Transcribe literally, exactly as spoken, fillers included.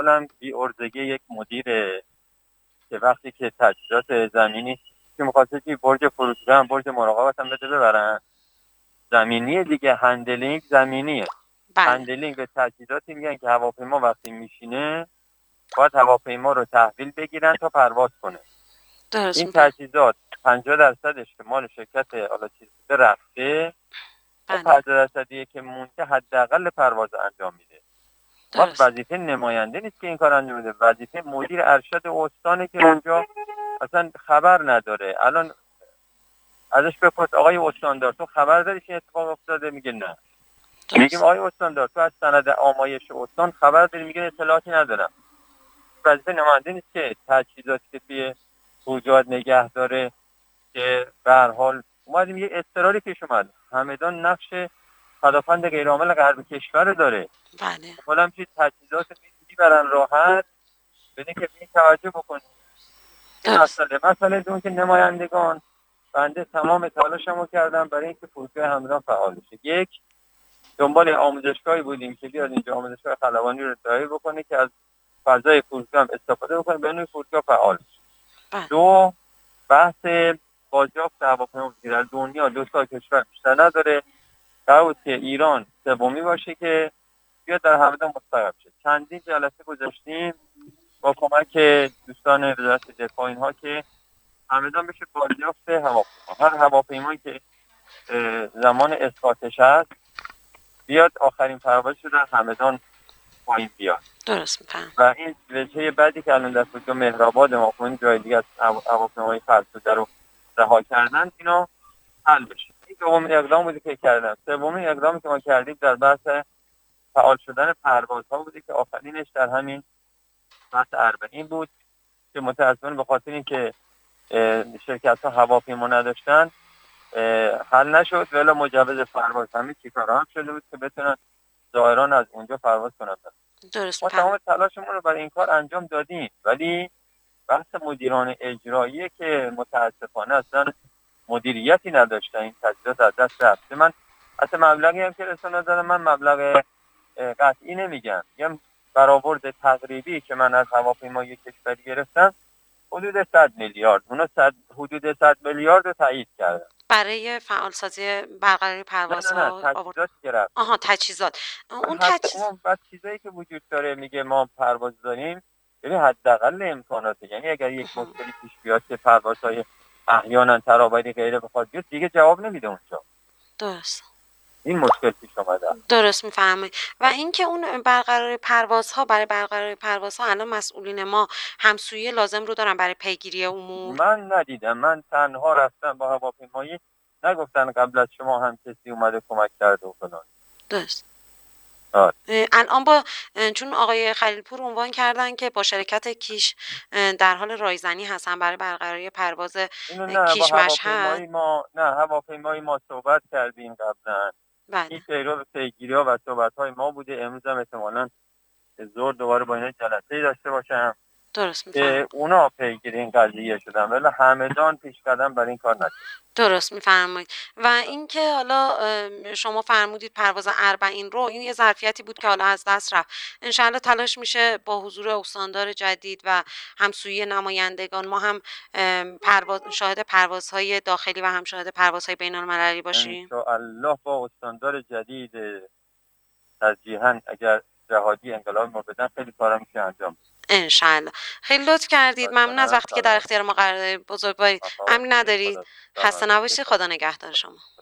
حالم بی ارزگی یک مدیر که وقتی که تجهیزات زمینی که می‌خواسته که برج فرودگاه هم برج مراقبت هم بده ببرن، زمینی دیگه، هندلینگ زمینیه. بله. هندلینگ به تجهیزاتی میگن که هواپیما وقتی میشینه باید هواپیما رو تحویل بگیرن تا پرواز کنه. درست این می‌فرمایید. تجهیزات پنجاه درصدش که مال شرکت حالا چیز بوده رفته، اون بله. پنجاه درصدیه که مونده حداقل پرواز انجام میده. وقت درست. وظیفه نماینده نیست که این کار انجام بده، وظیفه مدیر ارشد استانه که اونجا اصلا خبر نداره. الان ازش بپرس آقای استاندار تو خبر داری که اتفاق افتاده؟ میگه نه. میگیم آقای استاندار تو از سند آمایش استان خبر داری؟ میگه اطلاعاتی ندارم. وظیفه نماینده نیست که تجهیزاتی که توی فرودگاه نگه داره که به هر حال اومدیم یه اضطراری پیش اومد، همدان نقش پدافند غیرعامل غرب کشور داره. بله. حالا چیز تجهیزات میبرن راحت بدین که بین توجه بکنیم. این درست. مسئله مسئله دون که نمایندگان بنده تمام تلاشمو کردم برای اینکه فرودگاه همدان فعال بشه. یک، دنبال آموزشگاهی بودیم که بیاد اینجا آموزشگاه خلبانی رو ارائه بکنه که از فضای فرودگاه هم استفاده بکنه به نوع فرودگاه فعال بشه. بله. دو، بحث بازیافت هواپیما در دنیا دو تا کشور بیشتر نداره. قرار بود که ایران سومی باشه که بیاد در همدان مستقر شه. چندین جلسه گذاشتیم با کمک دوستان وزارت دفاع اینها که همدان بشه بازیافت هواپیما. هر هواپیمایی که زمان اسقاطش هست بیاد آخرین پروازش رو در همدان پایین بیاد. درست می‌فهمم. و این وجهه بعدی که الان در فرودگاه مهرآباد ما کنیم جای دیگه از هواپیمای فرسوده رو رها کردن اینا حل بشه. این دومین اقدام بوده که کردن. سومین اقدامی که ما کردیم در بحث فعال شدن پروازها بوده که آخرینش در همین بحث اربعین بود که متأسفانه به خاطر اینکه شرکت‌ها هواپیما نداشتن حل نشد ولی مجوز پرواز همین چی فراهم شده بود که بتونن زائران از اونجا پرواز کنن. درست ما می‌فهمم. تمام تلاشمون رو برای این کار انجام دادیم ولی بحث مدیران اجرایی که متاسفانه اصلا مدیریتی نداشتن این تجهیزات از دست رفته. من اصلا مبلغی هم که رسانه دادم من مبلغ قطعی نمیگم، میگم برآورد تقریبی که من از هواپیمای کشوری گرفتم حدود صد میلیارد، اونا صد حدود صد میلیارد رو تایید کردن برای فعالسازی برقراری نه پروازها نه نه آورد. تجهیزات گرفت. آها تجهیزات. اون حتی تجهیز اون بعد چیزایی که وجود داره میگه ما پرواز داریم ببین حداقل امکاناته، یعنی اگر یک آها. مشکلی پیش بیاد که پروازهای احیانا ترابری غیره بخواد بیاد دیگه جواب نمیده اونجا. درست. این مشکل پیش اومده. درست می‌فرمایید. و اینکه اون برقراری پروازها برای برقراری پروازها الان مسئولین ما همسویی لازم رو دارن برای پیگیری امور؟ من ندیدم، من تنها رفتم با هواپیمایی نگفتن قبل از شما هم کسی اومده کمک کرده و فلان. درست. آره. اه، الان با اه، چون آقای خلیلپور عنوان کردن که با شرکت کیش اه، در حال رایزنی هستن برای برقراری پرواز اینو اه، نه با کیش مشهد. هواپیمایی ما نه هواپیمایی ما صحبت کردیم قبلا. بله. این پیرو پیگیری ها و صحبت های ما بوده. امروز هم احتمالاً زور دوباره با اینا جلسه‌ای داشته باشم درست که می‌فهمم. اونا پیگیری این قضیه شدن ولی همدان پیش قدم برای این کار نشد. درست می‌فرمایید. و اینکه حالا اه، شما فرمودید پرواز اربعین رو این یه ظرفیتی بود که حالا از دست رفت. انشاءالله تلاش میشه با حضور استاندار جدید و همسویی نمایندگان ما هم ام، پرواز شاهد پروازهای داخلی و هم شاهد پروازهای بین‌المللی باشیم. انشاءالله با استاندار جدید ترجیحاً اگر جهادی انقلاب ما بدن خیلی کارا میشه انجام بده. انشالله. خیلی لطف کردید. ممنون از مثلا وقتی که در اختیار ما قرار دادید. بزرگوارید. امن ندارید. خدا خسته نباشید. خدا نگهدار شما.